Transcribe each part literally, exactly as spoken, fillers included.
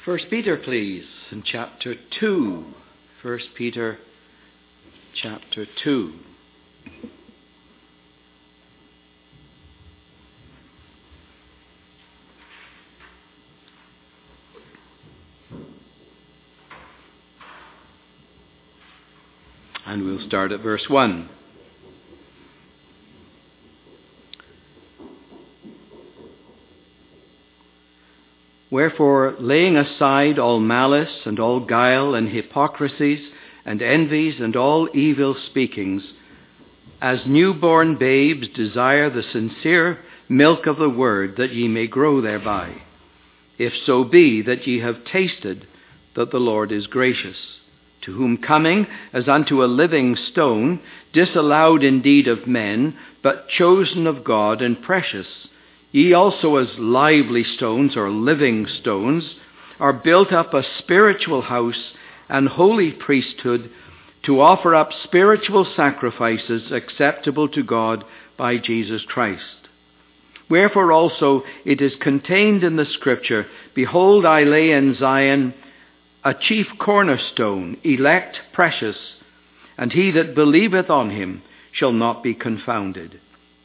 First Peter, please, in chapter two. First Peter, chapter two. And we'll start at verse one. Wherefore, laying aside all malice and all guile and hypocrisies and envies and all evil speakings, as newborn babes desire the sincere milk of the word, that ye may grow thereby, if so be that ye have tasted that the Lord is gracious, to whom coming as unto a living stone, disallowed indeed of men, but chosen of God and precious, ye also as lively stones or living stones are built up a spiritual house and holy priesthood, to offer up spiritual sacrifices acceptable to God by Jesus Christ. Wherefore also it is contained in the Scripture, Behold, I lay in Zion a chief cornerstone, elect, precious, and he that believeth on him shall not be confounded.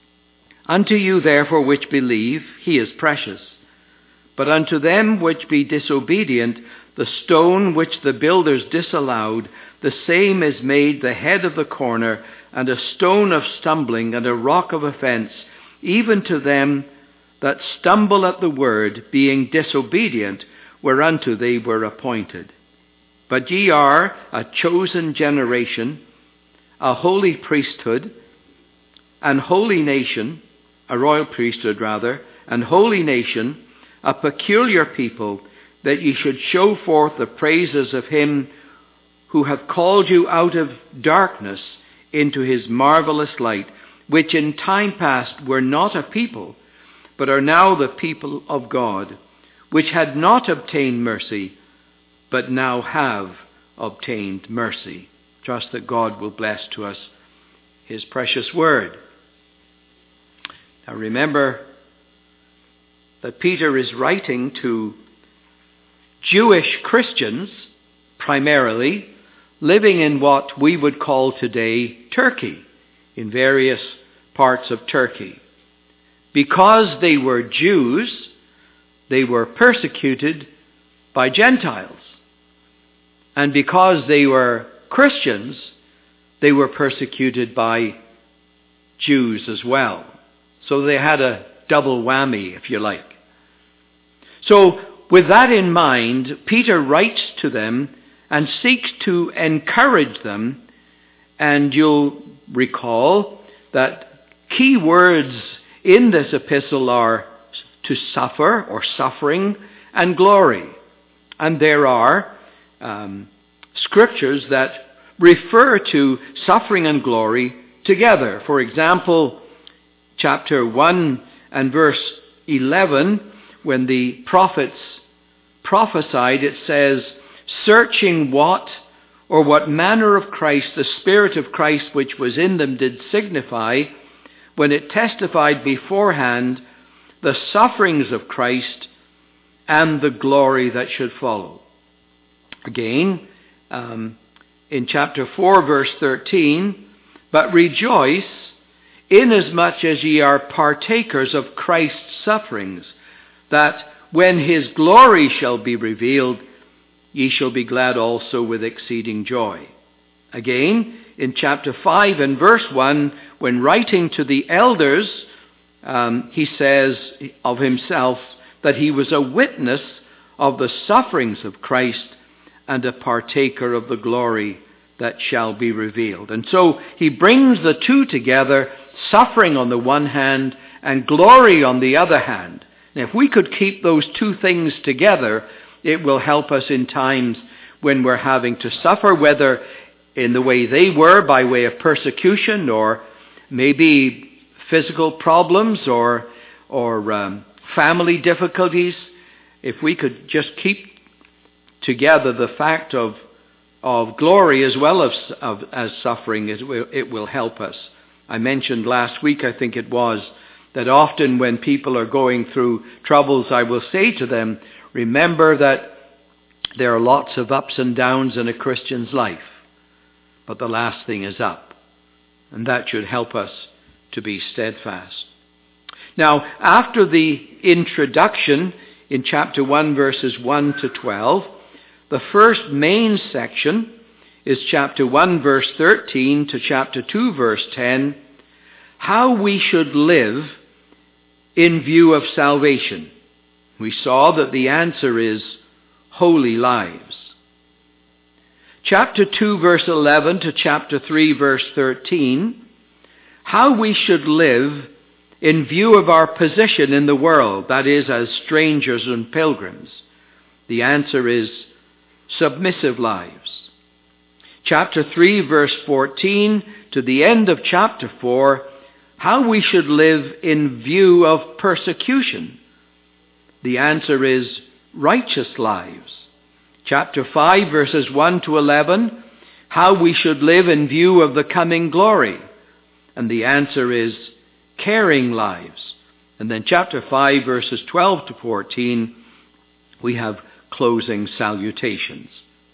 Unto you therefore which believe, he is precious. But unto them which be disobedient, the stone which the builders disallowed, the same is made the head of the corner, and a stone of stumbling, and a rock of offense, even to them that stumble at the word, being disobedient, whereunto they were appointed. But ye are a chosen generation, a holy priesthood, an holy nation, a royal priesthood rather, an holy nation, a peculiar people, that ye should show forth the praises of him who hath called you out of darkness into his marvelous light, which in time past were not a people, but are now the people of God, which had not obtained mercy, but now have obtained mercy. Trust that God will bless to us his precious word. Now remember that Peter is writing to Jewish Christians, primarily, living in what we would call today Turkey, in various parts of Turkey. Because they were Jews, they were persecuted by Gentiles. And because they were Christians, they were persecuted by Jews as well. So they had a double whammy, if you like. So with that in mind, Peter writes to them and seeks to encourage them. And you'll recall that key words in this epistle are to suffer or suffering and glory. And there are um, scriptures that refer to suffering and glory together. For example, chapter one and verse eleven, when the prophets prophesied, it says, searching what or what manner of Christ the Spirit of Christ which was in them did signify, when it testified beforehand the sufferings of Christ and the glory that should follow. Again, um, in chapter four, verse thirteen, but rejoice inasmuch as ye are partakers of Christ's sufferings, that when his glory shall be revealed, ye shall be glad also with exceeding joy. Again, in chapter five and verse one, when writing to the elders, um, he says of himself that he was a witness of the sufferings of Christ and a partaker of the glory that shall be revealed. And so he brings the two together, suffering on the one hand and glory on the other hand. And if we could keep those two things together, it will help us in times when we're having to suffer, whether in the way they were, by way of persecution, or maybe physical problems, or or um, family difficulties. If we could just keep together the fact of of glory as well as of, as suffering, it will, it will help us. I mentioned last week, I think it was, that often when people are going through troubles, I will say to them, remember that There are lots of ups and downs in a Christian's life, but the last thing is up. And that should help us to be steadfast. Now, after the introduction in chapter one, verses one to twelve, the first main section is chapter one, verse thirteen to chapter two, verse ten, how we should live in view of salvation. We saw that the answer is holy lives. Chapter two, verse eleven to chapter three, verse thirteen, how we should live in view of our position in the world, that is, as strangers and pilgrims. The answer is submissive lives. Chapter three, verse fourteen to the end of chapter four, how we should live in view of persecution. The answer is righteous lives. Chapter five, verses one to eleven, how we should live in view of the coming glory. And the answer is caring lives. And then chapter five, verses twelve to fourteen, we have closing salutations.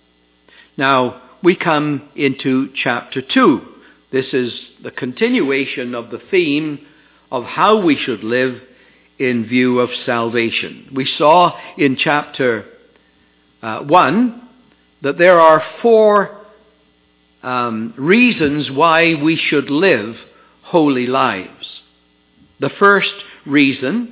Now, we come into chapter two. This is the continuation of the theme of how we should live in view of salvation. We saw in chapter uh, one that there are four um, reasons why we should live holy lives. The first reason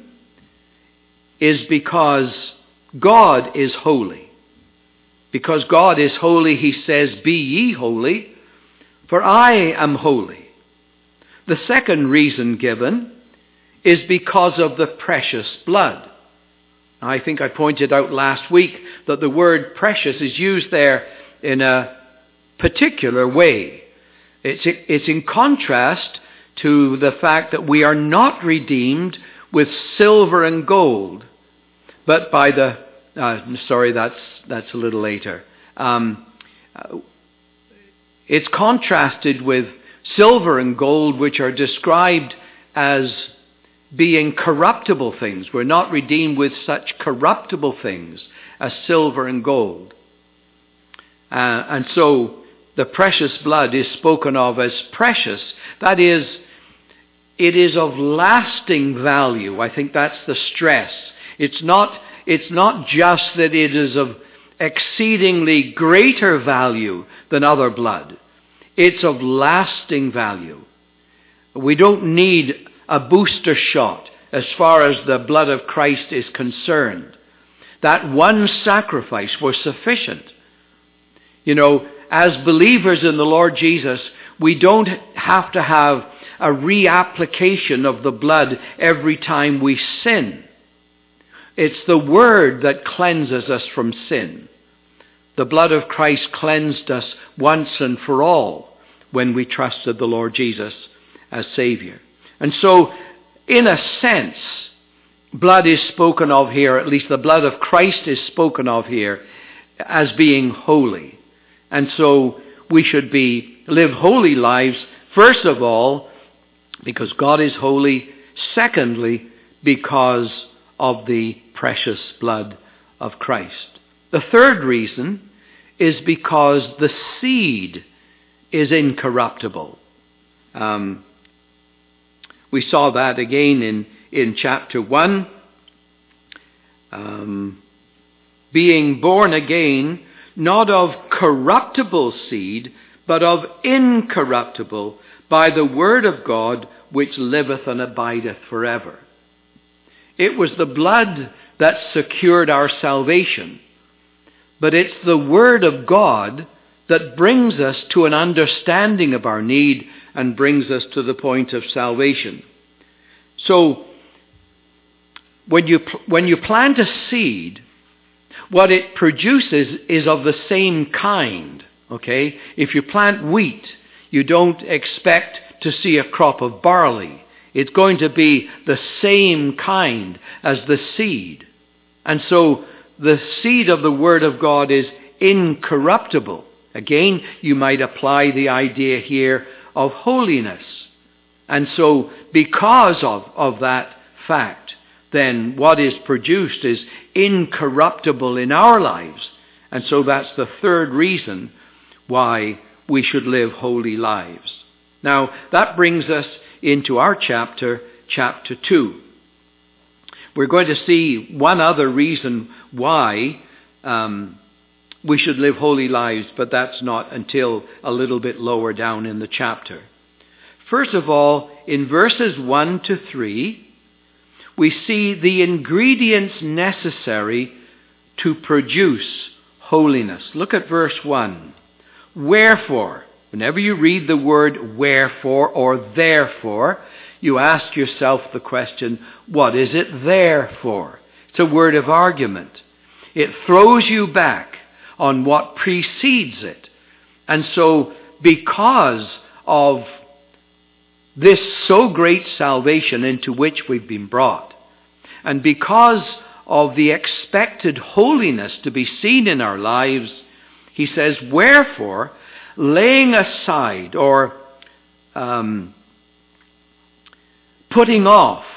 is because God is holy. Because God is holy, he says, "Be ye holy, for I am holy." The second reason given is because of the precious blood. I think I pointed out last week that the word precious is used there in a particular way. It's, it's in contrast to the fact that we are not redeemed with silver and gold, but by the, uh, sorry, that's, that's a little later. Um, it's contrasted with silver and gold, which are described as being corruptible things. We're not redeemed with such corruptible things as silver and gold. Uh, and so the precious blood is spoken of as precious. That is, it is of lasting value. I think that's the stress. It's not, it's not just that it is of exceedingly greater value than other blood. It's of lasting value. We don't need a booster shot as far as the blood of Christ is concerned. That one sacrifice was sufficient. You know, as believers in the Lord Jesus, we don't have to have a reapplication of the blood every time we sin. It's the word that cleanses us from sin. The blood of Christ cleansed us once and for all when we trusted the Lord Jesus as Savior. And so, in a sense, blood is spoken of here, at least the blood of Christ is spoken of here, as being holy. And so we should be live holy lives, first of all, because God is holy. Secondly, because of the precious blood of Christ. The third reason is because the seed is incorruptible. Um, we saw that again in, in chapter one. Um, being born again, not of corruptible seed, but of incorruptible, by the word of God, which liveth and abideth forever. It was the blood that secured our salvation, but it's the word of God that brings us to an understanding of our need and brings us to the point of salvation. So, when you when you plant a seed, what it produces is of the same kind. Okay? If you plant wheat, you don't expect to see a crop of barley. It's going to be the same kind as the seed. And so the seed of the Word of God is incorruptible. Again, you might apply the idea here of holiness. And so because of, of that fact, then what is produced is incorruptible in our lives. And so that's the third reason why we should live holy lives. Now, that brings us into our chapter, chapter two. We're going to see one other reason why um, we should live holy lives, but that's not until a little bit lower down in the chapter. First of all, in verses one to three, we see the ingredients necessary to produce holiness. Look at verse one. Wherefore, whenever you read the word wherefore or therefore, you ask yourself the question, what is it there for? It's a word of argument. It throws you back on what precedes it. And so, because of this so great salvation into which we've been brought, and because of the expected holiness to be seen in our lives, he says, wherefore, laying aside or um, putting off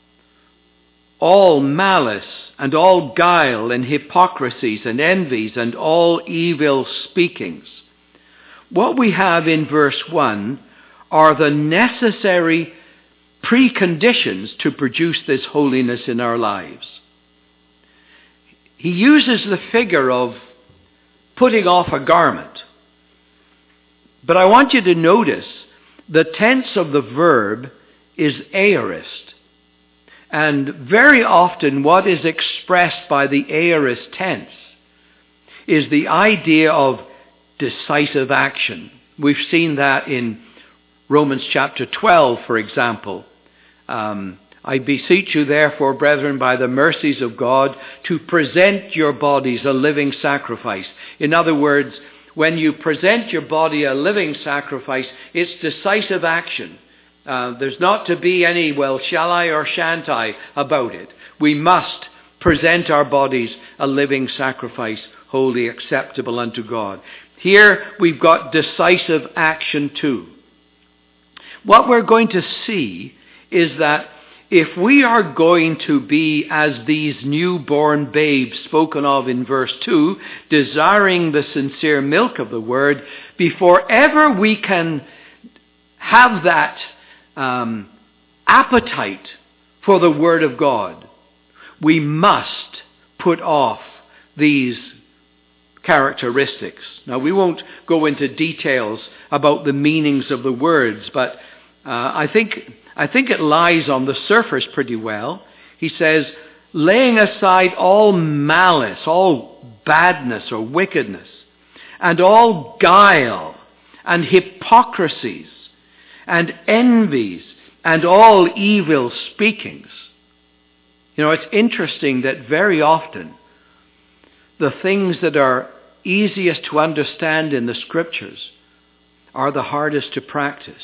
all malice and all guile and hypocrisies and envies and all evil speakings. What we have in verse one are the necessary preconditions to produce this holiness in our lives. He uses the figure of putting off a garment. But I want you to notice the tense of the verb is aorist. And very often what is expressed by the aorist tense is the idea of decisive action. We've seen that in Romans chapter twelve, for example. Um, I beseech you, therefore, brethren, by the mercies of God, to present your bodies a living sacrifice. In other words, when you present your body a living sacrifice, it's decisive action. Uh, there's not to be any, well, shall I or shan't I about it. We must present our bodies a living sacrifice, wholly acceptable unto God. Here we've got decisive action too. What we're going to see is that if we are going to be as these newborn babes spoken of in verse two, desiring the sincere milk of the word, before ever we can have that um, appetite for the word of God, we must put off these characteristics. Now, we won't go into details about the meanings of the words, but uh, I think I think it lies on the surface pretty well. He says, laying aside all malice, all badness or wickedness, and all guile, and hypocrisies, and envies, and all evil speakings. You know, it's interesting that very often the things that are easiest to understand in the Scriptures are the hardest to practice.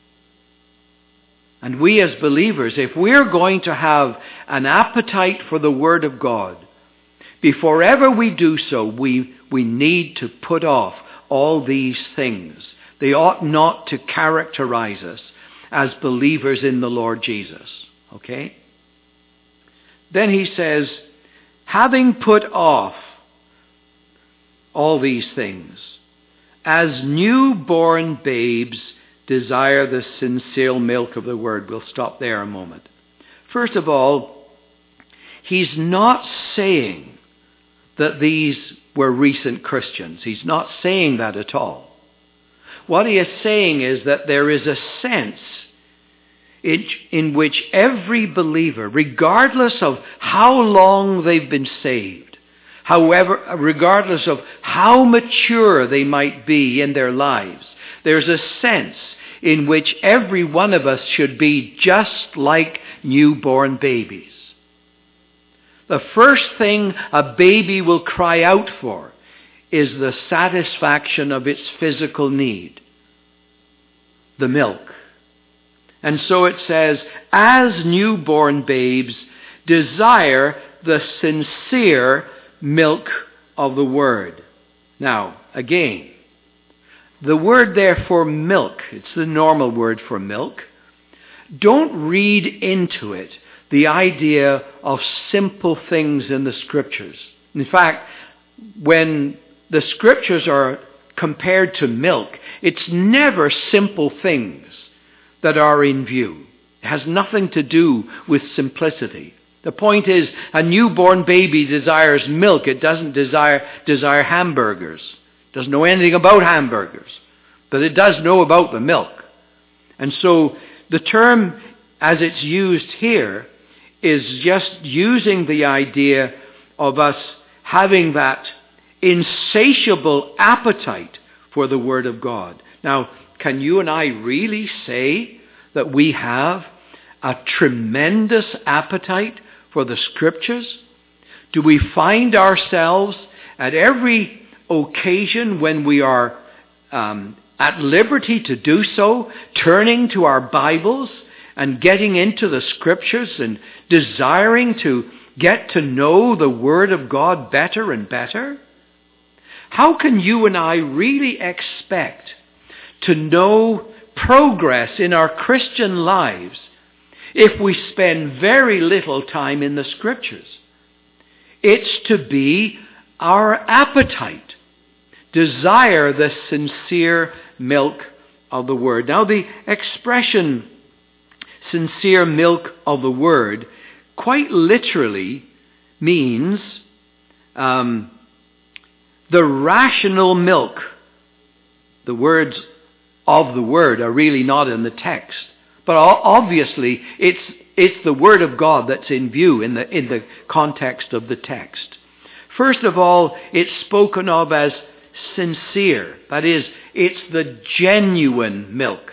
And we as believers, if we're going to have an appetite for the Word of God, before ever we do so, we, we need to put off all these things. They ought not to characterize us as believers in the Lord Jesus. Okay? Then he says, having put off all these things, as newborn babes desire the sincere milk of the word. We'll stop there a moment. First of all, he's not saying that these were recent Christians. He's not saying that at all. What he is saying is that there is a sense in, in which every believer, regardless of how long they've been saved, however, regardless of how mature they might be in their lives, there's a sense in which every one of us should be just like newborn babies. The first thing a baby will cry out for is the satisfaction of its physical need, the milk. And so it says, as newborn babes desire the sincere milk of the word. Now, again, the word there for milk, it's the normal word for milk. Don't read into it the idea of simple things in the Scriptures. In fact, when the Scriptures are compared to milk, it's never simple things that are in view. It has nothing to do with simplicity. The point is, a newborn baby desires milk. It doesn't desire, desire hamburgers. It doesn't know anything about hamburgers. But it does know about the milk. And so the term as it's used here is just using the idea of us having that insatiable appetite for the Word of God. Now, can you and I really say that we have a tremendous appetite for the Scriptures? Do we find ourselves at every occasion when we are um, at liberty to do so, turning to our Bibles and getting into the Scriptures and desiring to get to know the Word of God better and better? How can you and I really expect to know progress in our Christian lives if we spend very little time in the Scriptures? It's to be our appetite. Desire the sincere milk of the Word. Now, the expression sincere milk of the Word quite literally means um, the rational milk. The words of the Word are really not in the text. But obviously, it's it's the Word of God that's in view in the in the context of the text. First of all, it's spoken of as sincere. That is, it's the genuine milk.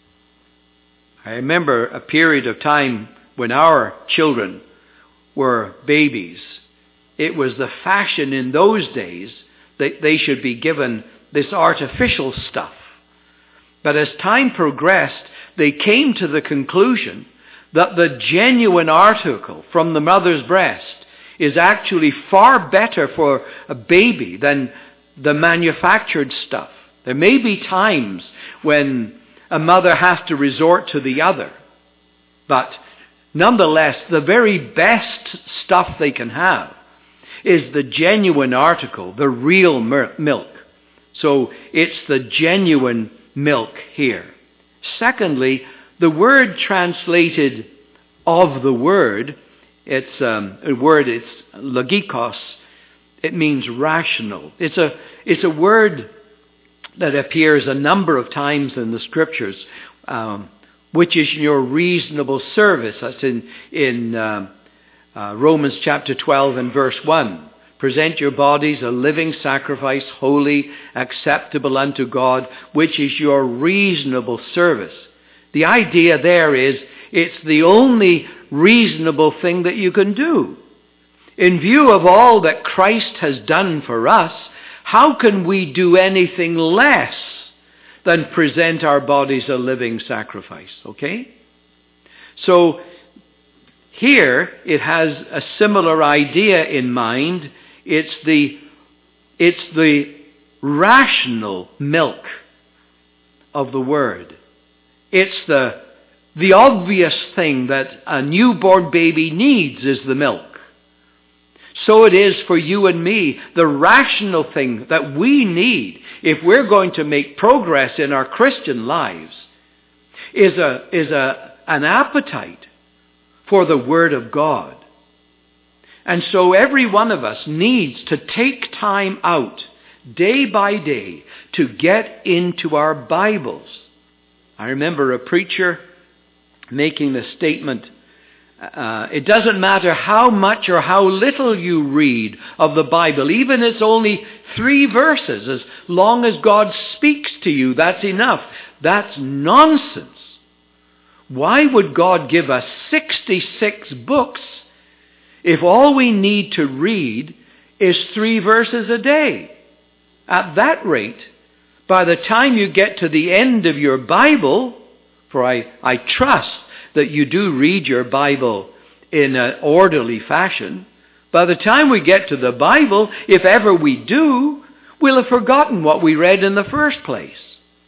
I remember a period of time when our children were babies. It was the fashion in those days that they should be given this artificial stuff. But as time progressed, they came to the conclusion that the genuine article from the mother's breast is actually far better for a baby than the manufactured stuff. There may be times when a mother has to resort to the other, but nonetheless, the very best stuff they can have is the genuine article, the real milk. So it's the genuine milk here. Secondly, the word translated of the Word, it's um, a word, it's logikos. It means rational. It's a it's a word that appears a number of times in the Scriptures, um, which is your reasonable service. That's in in uh, uh, Romans chapter twelve and verse one. Present your bodies a living sacrifice, holy, acceptable unto God, which is your reasonable service. The idea there is it's the only reasonable thing that you can do. In view of all that Christ has done for us, how can we do anything less than present our bodies a living sacrifice? Okay? So here it has a similar idea in mind. It's the, it's the rational milk of the Word. It's the, the obvious thing that a newborn baby needs is the milk. So it is for you and me, the rational thing that we need if we're going to make progress in our Christian lives is a, is a, an appetite for the Word of God. And so every one of us needs to take time out day by day to get into our Bibles. I remember a preacher making the statement, Uh, it doesn't matter how much or how little you read of the Bible, even if it's only three verses, as long as God speaks to you, that's enough. That's nonsense. Why would God give us sixty-six books if all we need to read is three verses a day? At that rate, by the time you get to the end of your Bible, for I, I trust that you do read your Bible in an orderly fashion, by the time we get to the Bible, if ever we do, we'll have forgotten what we read in the first place.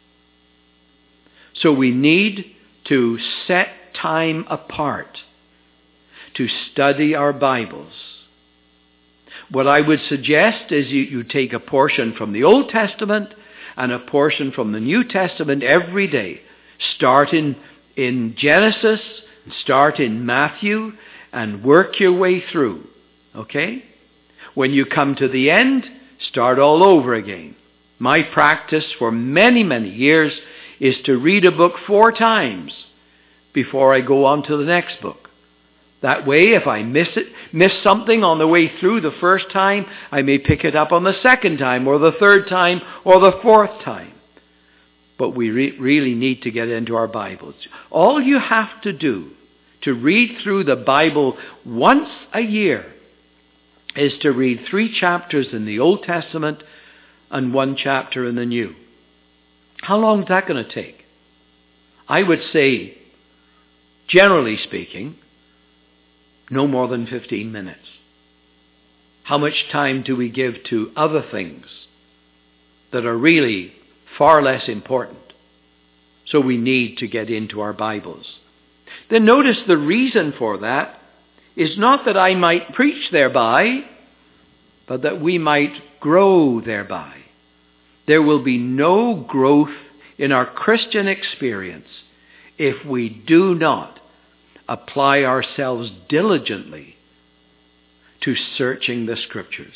So we need to set time apart to study our Bibles. What I would suggest is you, you take a portion from the Old Testament and a portion from the New Testament every day. Start in, in Genesis, start in Matthew, and work your way through. Okay? When you come to the end, start all over again. My practice for many, many years is to read a book four times before I go on to the next book. That way, if I miss it, miss something on the way through the first time, I may pick it up on the second time, or the third time, or the fourth time. But we re- really need to get into our Bibles. All you have to do to read through the Bible once a year is to read three chapters in the Old Testament and one chapter in the New. How long is that going to take? I would say, generally speaking, no more than fifteen minutes. How much time do we give to other things that are really far less important? So we need to get into our Bibles. Then notice the reason for that is not that I might preach thereby, but that we might grow thereby. There will be no growth in our Christian experience if we do not apply ourselves diligently to searching the Scriptures.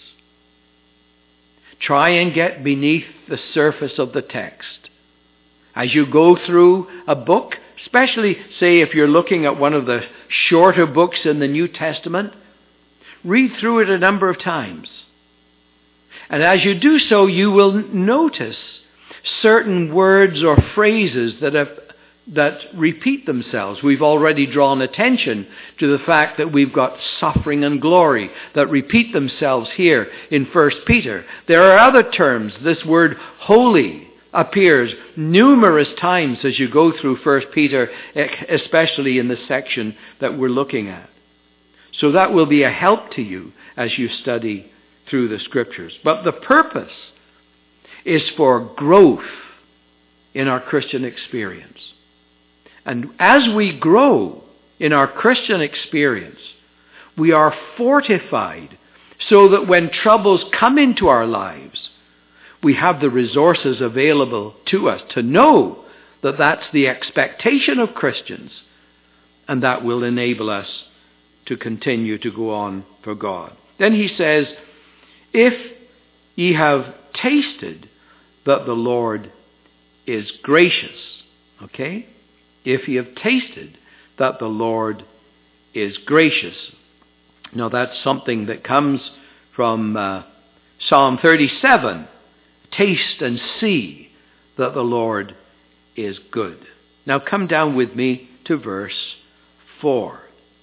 Try and get beneath the surface of the text. As you go through a book, especially, say, if you're looking at one of the shorter books in the New Testament, read through it a number of times. And as you do so, you will notice certain words or phrases that have that repeat themselves. We've already drawn attention to the fact that we've got suffering and glory that repeat themselves here in First Peter. There are other terms. This word holy appears numerous times as you go through First Peter, especially in the section that we're looking at. So that will be a help to you as you study through the Scriptures. But the purpose is for growth in our Christian experience. And as we grow in our Christian experience, we are fortified so that when troubles come into our lives, we have the resources available to us to know that that's the expectation of Christians, and that will enable us to continue to go on for God. Then he says, if ye have tasted that the Lord is gracious, okay? If ye have tasted that the Lord is gracious. Now that's something that comes from uh, Psalm thirty-seven. Taste and see that the Lord is good. Now come down with me to verse four.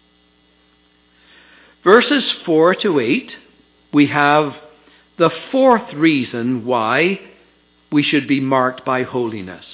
Verses four to eight, we have the fourth reason why we should be marked by holiness.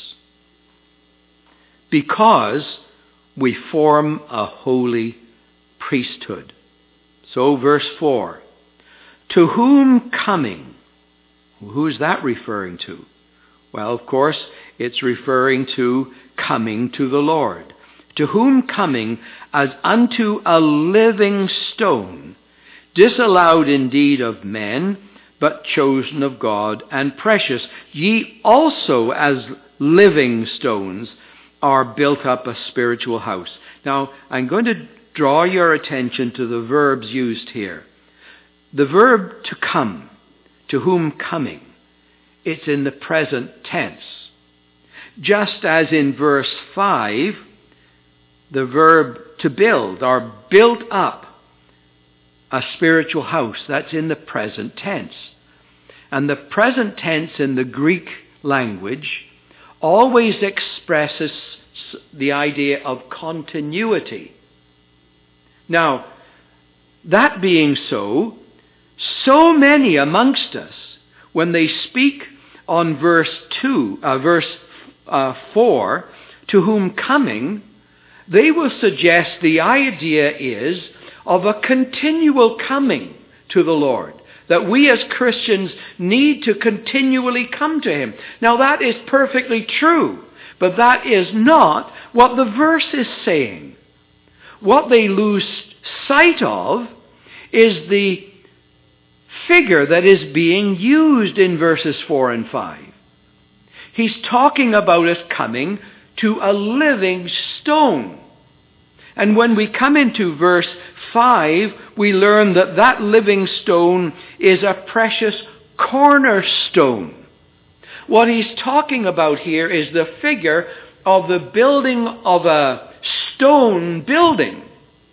Because we form a holy priesthood. So verse four, to whom coming? Who's that referring to? Well, of course, it's referring to coming to the Lord. To whom coming as unto a living stone, disallowed indeed of men, but chosen of God and precious. Ye also as living stones are built up a spiritual house. Now, I'm going to draw your attention to the verbs used here. The verb to come, to whom coming, it's in the present tense. Just as in verse five, the verb to build, or built up a spiritual house, that's in the present tense. And the present tense in the Greek language always expresses the idea of continuity. Now, that being so, so many amongst us, when they speak on verse two, uh, verse uh, four, to whom coming, they will suggest the idea is of a continual coming to the Lord. That we as Christians need to continually come to Him. Now that is perfectly true, but that is not what the verse is saying. What they lose sight of is the figure that is being used in verses four and five. He's talking about us coming to a living stone. And when we come into verse five, we learn that that living stone is a precious cornerstone. What he's talking about here is the figure of the building of a stone building.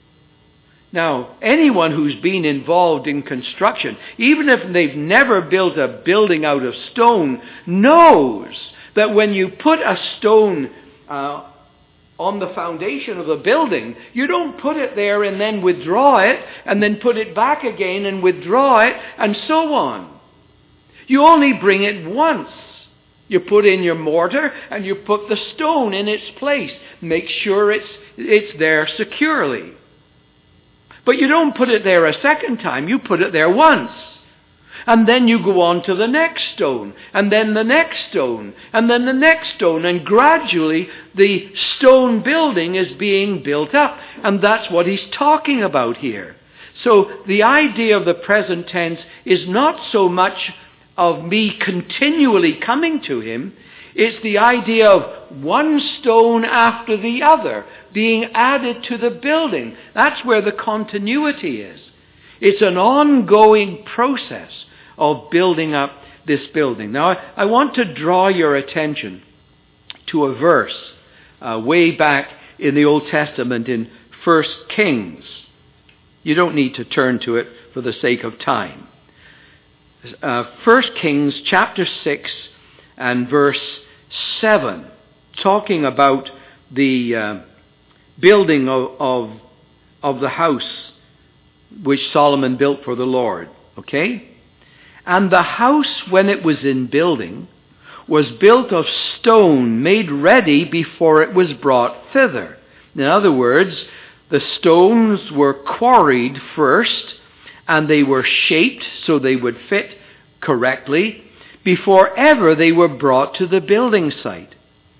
Now, anyone who's been involved in construction, even if they've never built a building out of stone, knows that when you put a stone uh, on the foundation of a building, you don't put it there and then withdraw it, and then put it back again and withdraw it, and so on. You only bring it once. You put in your mortar and you put the stone in its place. Make sure it's, it's there securely. But you don't put it there a second time. You put it there once. And then you go on to the next stone, and then the next stone, and then the next stone, and gradually the stone building is being built up. And that's what he's talking about here. So the idea of the present tense is not so much of me continually coming to him. It's the idea of one stone after the other being added to the building. That's where the continuity is. It's an ongoing process of building up this building. Now, I, I want to draw your attention to a verse uh, way back in the Old Testament in First Kings. You don't need to turn to it for the sake of time. Uh, First Kings chapter six and verse seven, talking about the uh, building of, of, of the house which Solomon built for the Lord. Okay? And the house, when it was in building, was built of stone made ready before it was brought thither. In other words, the stones were quarried first, and they were shaped so they would fit correctly before ever they were brought to the building site,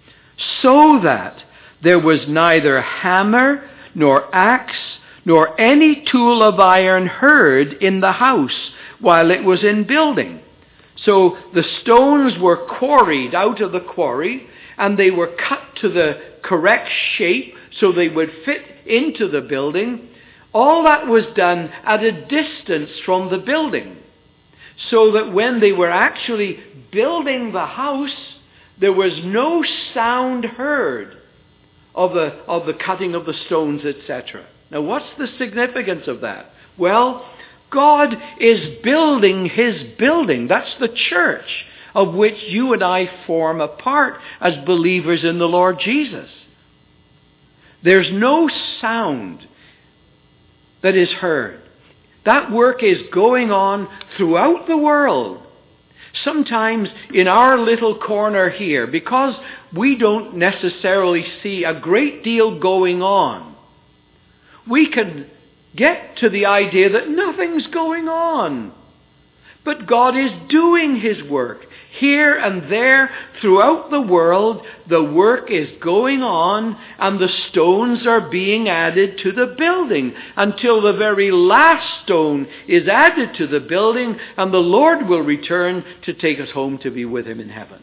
so that there was neither hammer nor axe nor any tool of iron heard in the house while it was in building. So the stones were quarried out of the quarry, and they were cut to the correct shape so they would fit into the building. All that was done at a distance from the building, so that when they were actually building the house, there was no sound heard of the, of the cutting of the stones, et cetera. Now, what's the significance of that? Well, God is building his building. That's the church of which you and I form a part as believers in the Lord Jesus. There's no sound that is heard. That work is going on throughout the world. Sometimes in our little corner here, because we don't necessarily see a great deal going on, we can get to the idea that nothing's going on. But God is doing his work. Here and there throughout the world, the work is going on, and the stones are being added to the building until the very last stone is added to the building, and the Lord will return to take us home to be with him in heaven.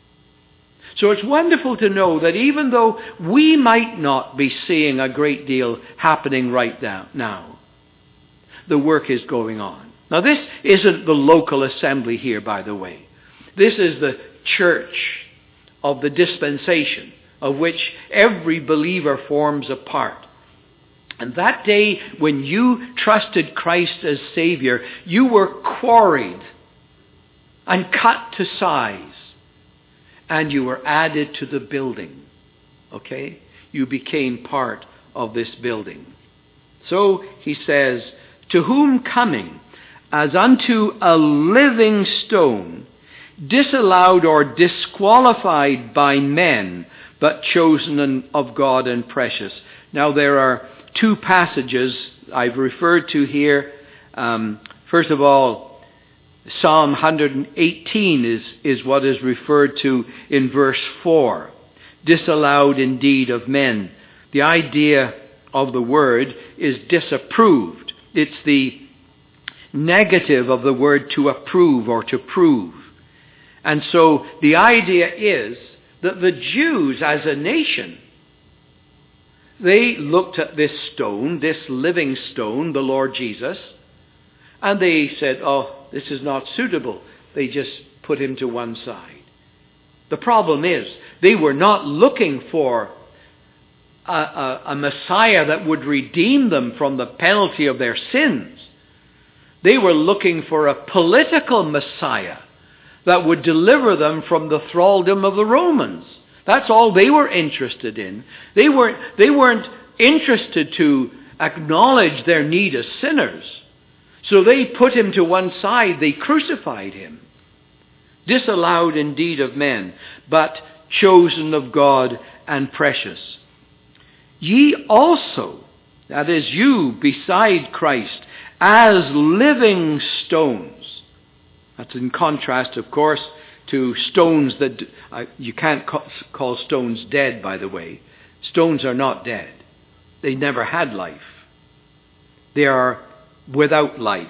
So it's wonderful to know that even though we might not be seeing a great deal happening right now, the work is going on. Now, this isn't the local assembly here, by the way. This is the church of the dispensation, of which every believer forms a part. And that day when you trusted Christ as Savior, you were quarried and cut to size, and you were added to the building. Okay? You became part of this building. So he says, to whom coming as unto a living stone, disallowed or disqualified by men, but chosen of God and precious. Now there are two passages I've referred to here. Um, first of all, Psalm one eighteen is, is what is referred to in verse four. Disallowed indeed of men. The idea of the word is disapproved. It's the negative of the word to approve or to prove. And so the idea is that the Jews as a nation, they looked at this stone, this living stone, the Lord Jesus, and they said, oh, this is not suitable. They just put him to one side. The problem is, they were not looking for a, a, a Messiah that would redeem them from the penalty of their sins. They were looking for a political Messiah that would deliver them from the thraldom of the Romans. That's all they were interested in. They weren't, they weren't interested to acknowledge their need as sinners. So they put him to one side. They crucified him. Disallowed indeed of men, but chosen of God and precious. Ye also, that is you beside Christ, as living stones. That's in contrast, of course, to stones that, uh, you can't call, call stones dead, by the way. Stones are not dead. They never had life. They are without life.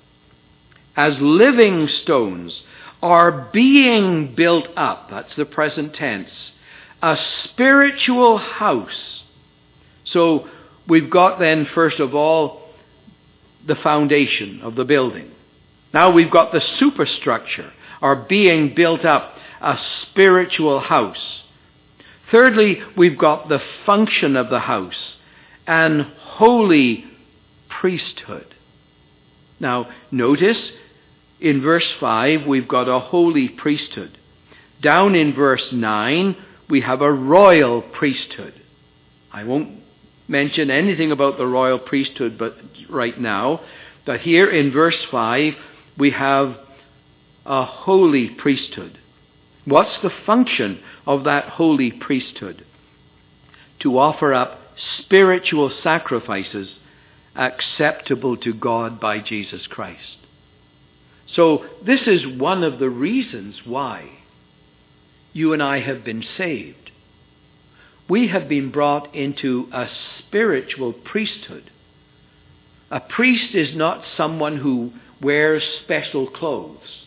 As living stones are being built up, that's the present tense, a spiritual house. So we've got then, first of all, the foundation of the building. Now we've got the superstructure, are being built up, a spiritual house. Thirdly, we've got the function of the house, an holy priesthood. Now, notice in verse five, we've got a holy priesthood. Down in verse nine, we have a royal priesthood. I won't mention anything about the royal priesthood but right now, but here in verse five, we have a holy priesthood. What's the function of that holy priesthood? To offer up spiritual sacrifices acceptable to God by Jesus Christ. So this is one of the reasons why you and I have been saved. We have been brought into a spiritual priesthood. A priest is not someone who wears special clothes.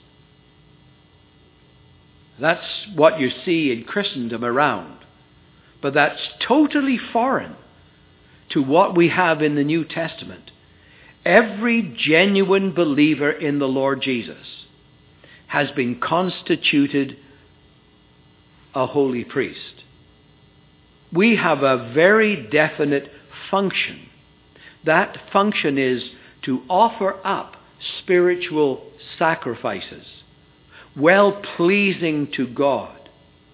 That's what you see in Christendom around. But that's totally foreign to what we have in the New Testament. Every genuine believer in the Lord Jesus has been constituted a holy priest. We have a very definite function. That function is to offer up spiritual sacrifices, well-pleasing to God.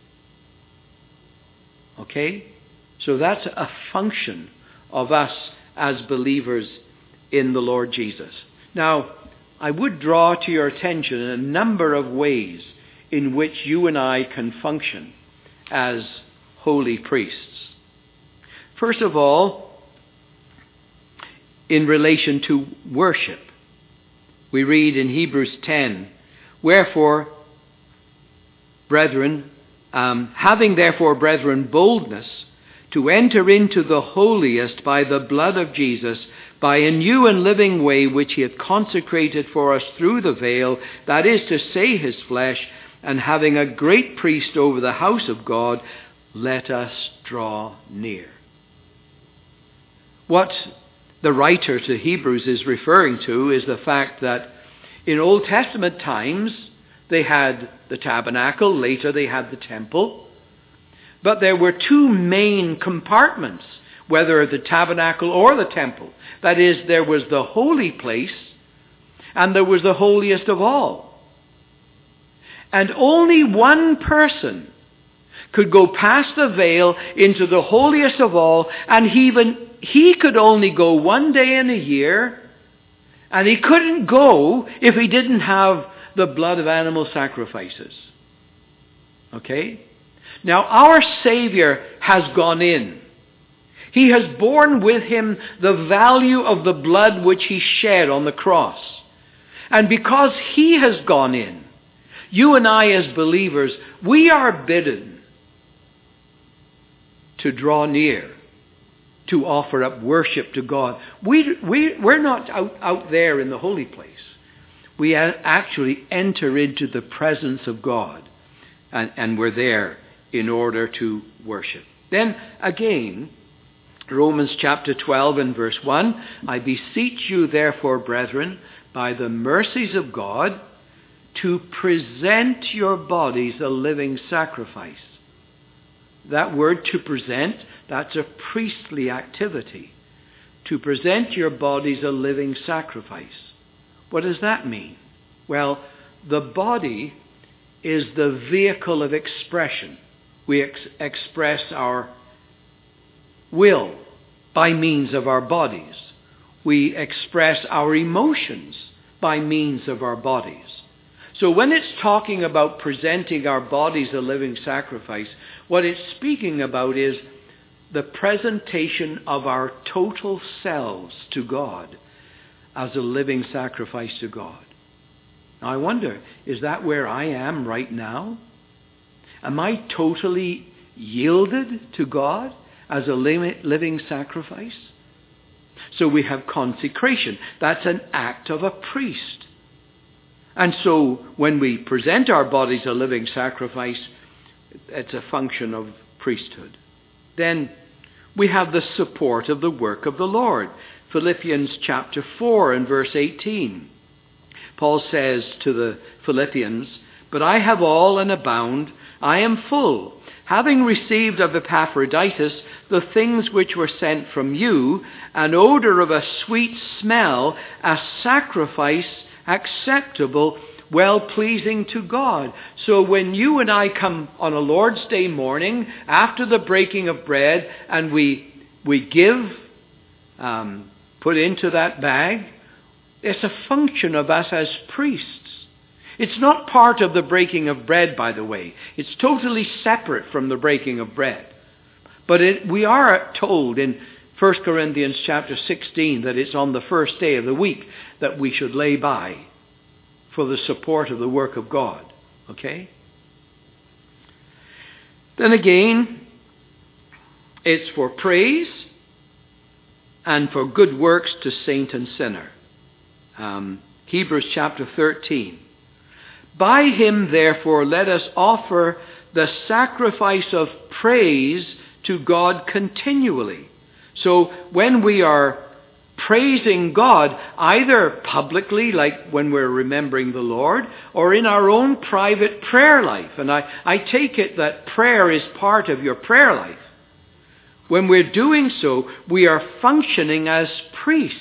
Okay? So that's a function of us as believers in the Lord Jesus. Now, I would draw to your attention a number of ways in which you and I can function as holy priests. First of all, in relation to worship. We read in Hebrews ten, Wherefore, brethren, um, having therefore, brethren, boldness to enter into the holiest by the blood of Jesus, by a new and living way which he hath consecrated for us through the veil, that is to say, his flesh, and having a great priest over the house of God, let us draw near. What the writer to Hebrews is referring to is the fact that in Old Testament times, they had the tabernacle, later they had the temple, but there were two main compartments, whether the tabernacle or the temple. That is, there was the holy place, and there was the holiest of all. And only one person could go past the veil into the holiest of all, and he even he could only go one day in a year, and he couldn't go if he didn't have the blood of animal sacrifices. Okay? Now, our Savior has gone in. He has borne with him the value of the blood which he shed on the cross. And because he has gone in, you and I as believers, we are bidden to draw near, to offer up worship to God. We, we, we're not out, out there in the holy place. We actually enter into the presence of God, and, and we're there in order to worship. Then again, Romans chapter twelve and verse one, I beseech you therefore, brethren, by the mercies of God, to present your bodies a living sacrifice. That word to present, that's a priestly activity. To present your bodies a living sacrifice. What does that mean? Well, the body is the vehicle of expression. We ex- express our will by means of our bodies. We express our emotions by means of our bodies. So when it's talking about presenting our bodies a living sacrifice, what it's speaking about is the presentation of our total selves to God as a living sacrifice to God. Now I wonder, is that where I am right now? Am I totally yielded to God as a living sacrifice? So we have consecration. That's an act of a priest. And so when we present our bodies a living sacrifice, it's a function of priesthood. Then we have the support of the work of the Lord. Philippians chapter four and verse eighteen. Paul says to the Philippians, but I have all and abound, I am full, having received of Epaphroditus the things which were sent from you, an odor of a sweet smell, a sacrifice acceptable, well-pleasing to God. So when you and I come on a Lord's Day morning, after the breaking of bread, and we we give, um, put into that bag, it's a function of us as priests. It's not part of the breaking of bread, by the way. It's totally separate from the breaking of bread. But it, we are told in First Corinthians chapter sixteen that it's on the first day of the week that we should lay by for the support of the work of God. Okay? Then again, it's for praise and for good works to saint and sinner. Um, Hebrews chapter thirteen. By him, therefore, let us offer the sacrifice of praise to God continually. So when we are praising God, either publicly, like when we're remembering the Lord, or in our own private prayer life, and I, I take it that prayer is part of your prayer life. When we're doing so, we are functioning as priests,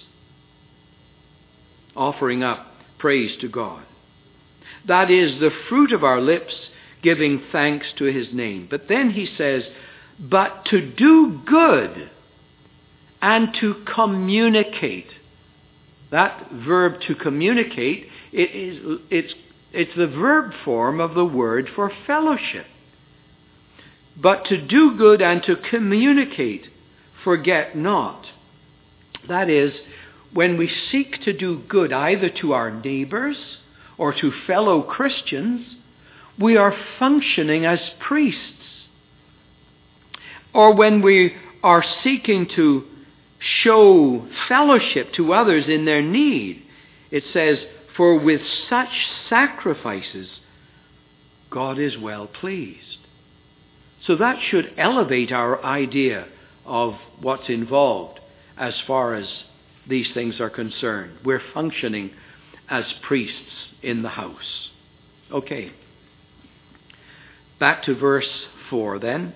offering up praise to God. That is the fruit of our lips, giving thanks to his name. But then he says, but to do good and to communicate. That verb to communicate, it is, it's, it's the verb form of the word for fellowship. But to do good and to communicate, forget not. That is, when we seek to do good either to our neighbors or to fellow Christians, we are functioning as priests. Or when we are seeking to show fellowship to others in their need, it says, for with such sacrifices, God is well pleased. So that should elevate our idea of what's involved as far as these things are concerned. We're functioning as priests in the house. Okay. Back to verse four then.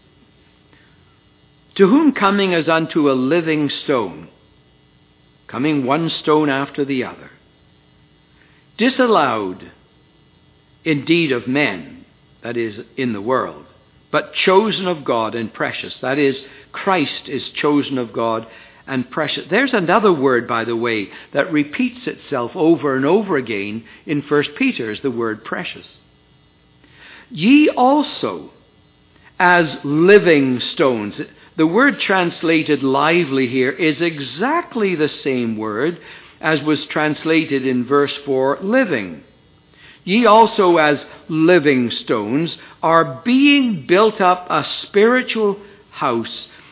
To whom coming as unto a living stone, coming one stone after the other, disallowed indeed of men, that is, in the world, but chosen of God and precious. That is, Christ is chosen of God and precious. There's another word, by the way, that repeats itself over and over again in First Peter, is the word precious. Ye also, as living stones. The word translated lively here is exactly the same word as was translated in verse four, living. Ye also as living stones are being built up a spiritual house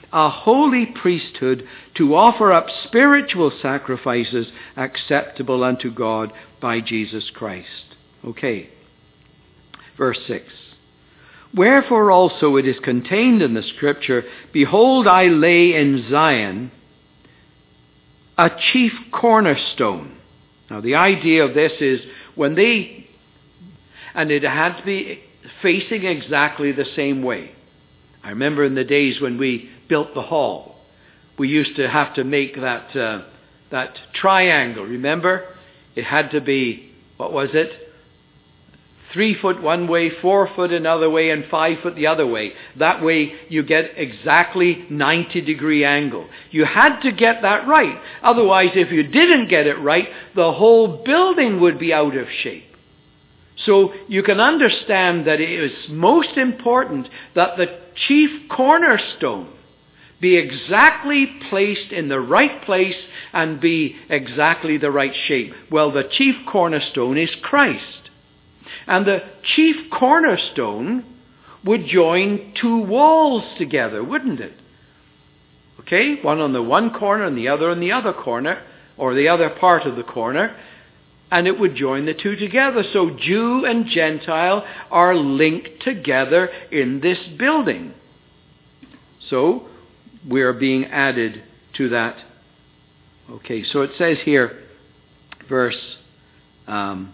a holy priesthood to offer up spiritual sacrifices acceptable unto God by Jesus Christ. Okay. Verse six. Wherefore also it is contained in the Scripture, Behold, I lay in Zion a chief cornerstone. Now the idea of this is when they, and it had to be facing exactly the same way. I remember in the days when we built the hall, we used to have to make that uh, that triangle. Remember? It had to be, what was it? Three foot one way, four foot another way, and five foot the other way. That way you get exactly ninety degree angle. You had to get that right. Otherwise, if you didn't get it right, the whole building would be out of shape. So you can understand that it is most important that the chief cornerstone be exactly placed in the right place and be exactly the right shape. Well, the chief cornerstone is Christ. And the chief cornerstone would join two walls together, wouldn't it? Okay, one on the one corner and the other on the other corner, or the other part of the corner, and it would join the two together. So Jew and Gentile are linked together in this building. So we are being added to that. Okay, so it says here, verse um,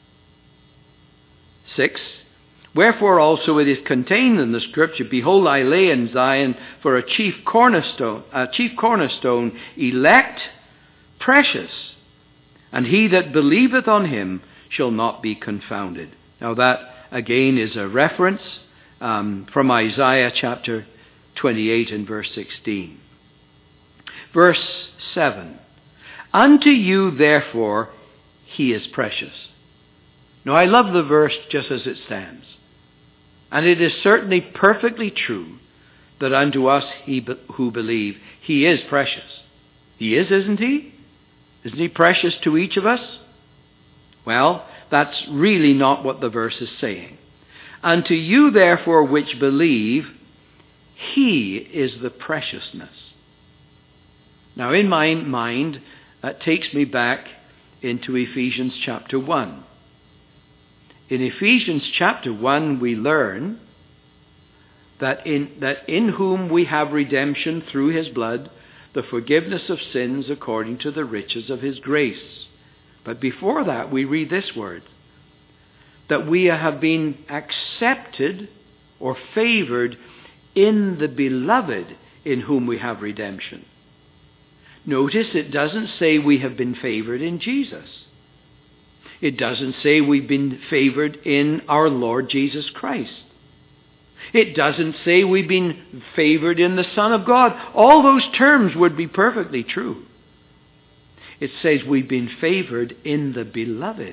six, Wherefore also it is contained in the Scripture, Behold, I lay in Zion for a chief cornerstone, a chief cornerstone, elect, precious, and he that believeth on him shall not be confounded. Now that again is a reference um, from Isaiah chapter twenty-eight and verse sixteen. Verse seven, Unto you therefore he is precious. Now I love the verse just as it stands. And it is certainly perfectly true that unto us he be- who believe, he is precious. He is, isn't he? Isn't he precious to each of us? Well, that's really not what the verse is saying. Unto you therefore which believe, he is the preciousness. Now in my mind, that takes me back into Ephesians chapter one. In Ephesians chapter one, we learn that in, that in whom we have redemption through his blood, the forgiveness of sins according to the riches of his grace. But before that, we read this word, that we have been accepted or favored in the beloved in whom we have redemption. Notice it doesn't say we have been favored in Jesus. It doesn't say we've been favored in our Lord Jesus Christ. It doesn't say we've been favored in the Son of God. All those terms would be perfectly true. It says we've been favored in the beloved.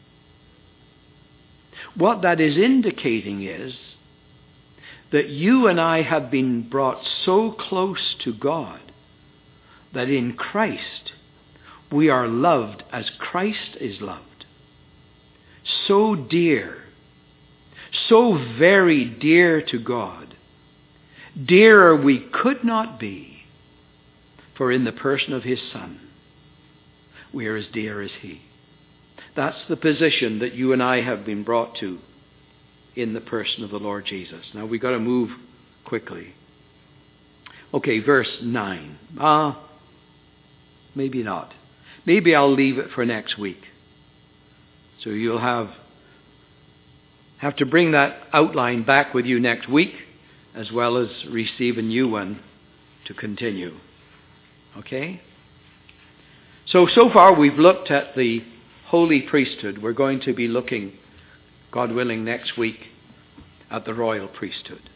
What that is indicating is that you and I have been brought so close to God that in Christ we are loved as Christ is loved. So dear, so very dear to God, dearer we could not be, for in the person of his Son, we are as dear as he. That's the position that you and I have been brought to in the person of the Lord Jesus. Now we've got to move quickly. Okay, verse nine. Ah, maybe not. Maybe I'll leave it for next week. So you'll have, have to bring that outline back with you next week, as well as receive a new one to continue. Okay? So, so far we've looked at the holy priesthood. We're going to be looking, God willing, next week at the royal priesthood.